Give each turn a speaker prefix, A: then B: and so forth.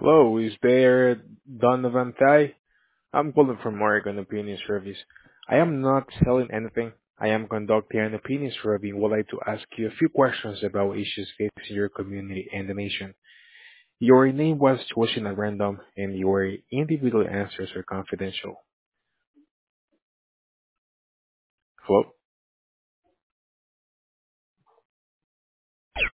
A: Hello, is there Donovan Thai? I'm calling from Oregon Opinion Service. I am not selling anything. I am conducting an opinion survey and would like to ask you a few questions about issues facing your community and the nation. Your name was chosen at random and your individual answers are confidential. Hello?